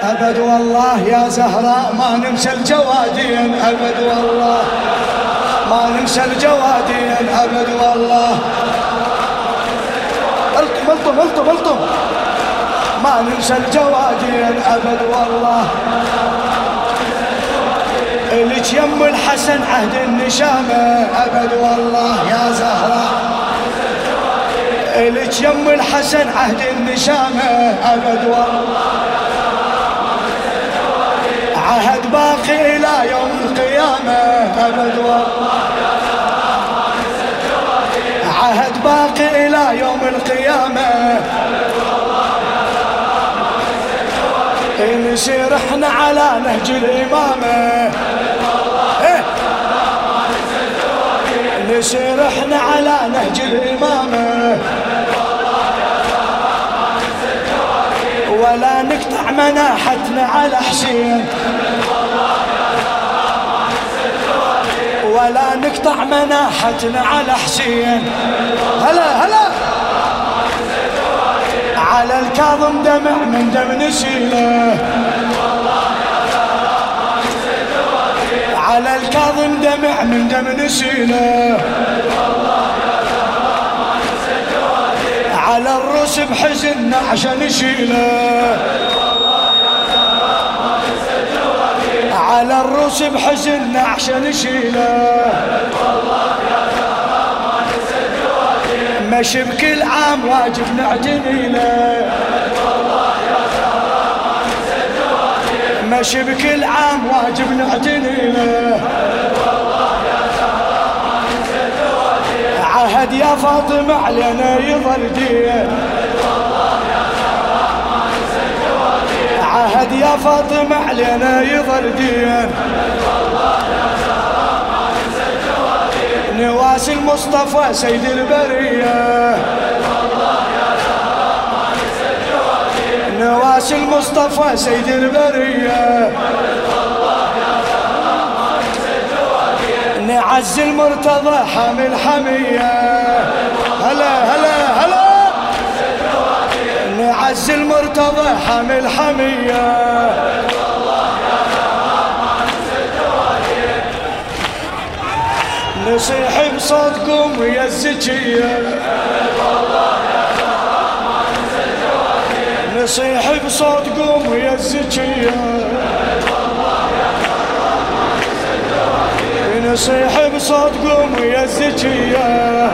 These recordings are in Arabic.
أبد والله يا زهراء ما ننسى الجوادين، أبد والله ما ننسى الجوادين، أبد والله. الطم ما ننسى الجوادين، أبد والله. إلك يم الحسن عهد النشامة، أبد والله يا زهراء. إلك يم الحسن عهد النشامة، أبد والله. عهد باقي إلى يوم القيامة، أبد والله. عهد باقي إلى يوم القيامة، نسير احنا على نهج الإمامة، نسير احنا على نهج الإمامة، ولا نقطع مناحتنا على حسين، ولا نقطع مناحتنا على حسين. هلا هلا على الكاظم دمع من دم نسيله، على الكاظم دمع من دم نسيله، على الروس بحزن عشان نشيله، على الروس بحزن عشان نشيله. مشي بكل عام واجب نعتني له، مشي بكل عام واجب نعتني له. عهد يا فاطمة علينا يظل دين، عهد يا فاطمة علينا يظل دين. نواس المصطفى سيد البرية، نواس المصطفى سيد البرية. نعز المرتضى حامل حمية، هلا هلا هلا. نعز المرتضى حامل حمية، نصيح بصوتكم ويا الزكية، نصيح بصوتكم ويا الزكية، نصيح بصوتكم ويا الزكية.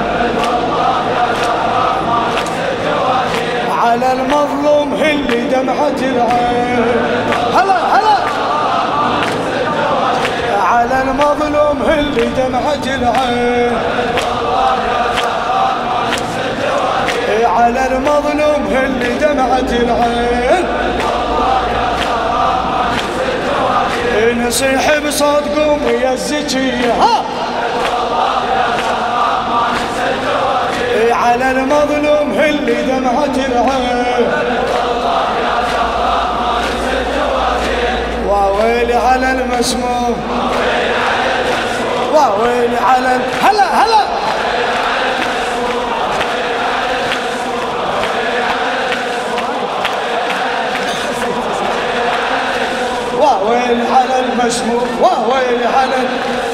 على المظلوم اللي دمعة العين، هلا هلا. على المظلوم اللي دمعة العين، على المظلوم اللي دمعة العين. نصيح بصوتكم ويا الزكية، على المظلوم اللي دمعة العين. واويلي على المسموم، واويلي على هلا هلا. واويلي على المسموم، واويلي على